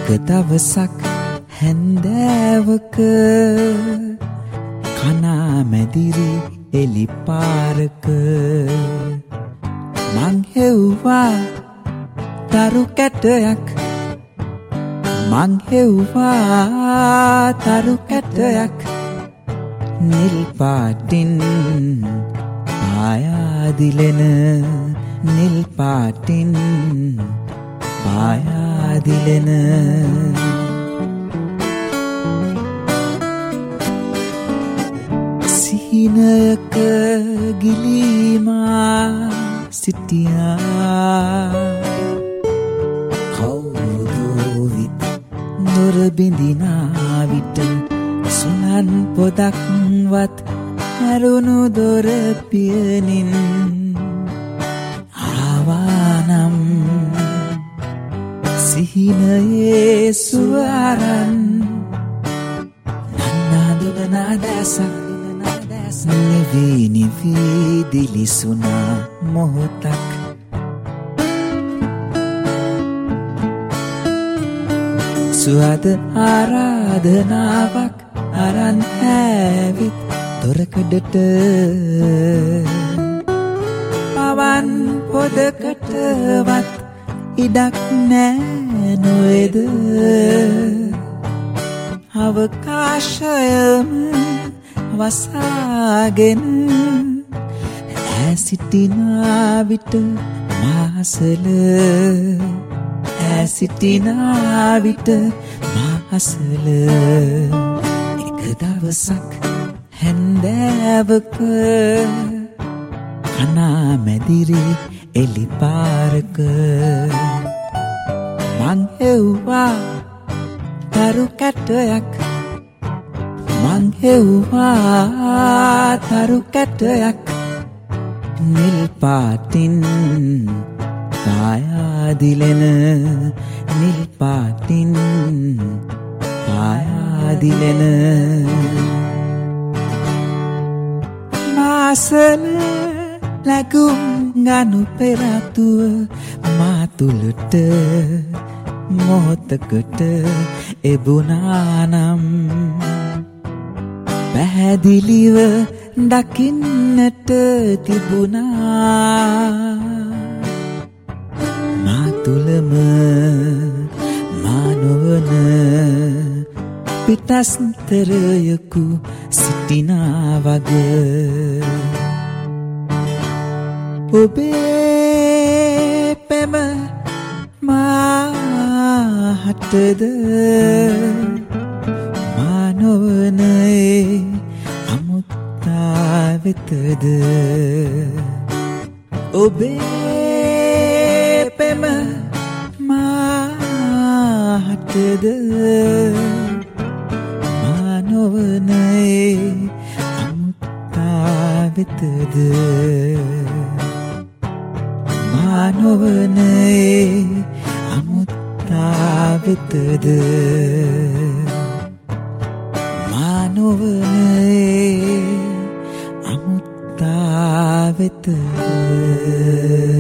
එක දවසක් හැන්දෑවක කනා මැදිරි එලි පාරක මං හෙව්වා තරු කැටයක් මං හෙව්වා තරු කැටයක් නිල් පාටින් පායාදිලෙන නිල් පාටින් පායාදිලෙන සිහිනයක ගිලීමා සිටියා කවුරු විත් දොර බිඳිනා විට සුනන් පොදක්වත් හැරුණු දොර පියනින් ආවානම් සිහිනයේ සුවරන් නන්නාදුලනා දැසක් නිවී නිවී දිලිසුනා මොහොතක් සුවද ආරාධනාවක් අරන් ඇවිත් දොරකඩට පවන් පොදකටවත් ඉඩක් නෑ නොවේද අවකාශයම වසාගෙන ඇසිටිනා විට මාසල ඇසිටිනා විට මාසල එක දවසක් හැන්දෑවක කනා මැදිරි එලි පාරක මං හෙව්වා තරු කැටයක් මං හෙව්වා තරු කැටයක් නිල් පාටින් පායාදිලෙන නිල් පාටින් පායාදිලෙන මාසල ලැබුම් ගනු පෙරතුව මා තුළට මොහොතකට එබුණානම් පැහැදිලිව දකින්නට තිබුණා මා තුළම මා නොවන පිටස්තරයකු සිටිනා වග ඔබේ පෙම මාහටද මා නොවනේ අමුත්තා වෙතද ඔබේ පෙම මාහටද මා නොවනේ අමුත්තා වෙතද මා නොවනේ අමුත්තා වෙතද මා නොවනේ අමුත්තා වෙතද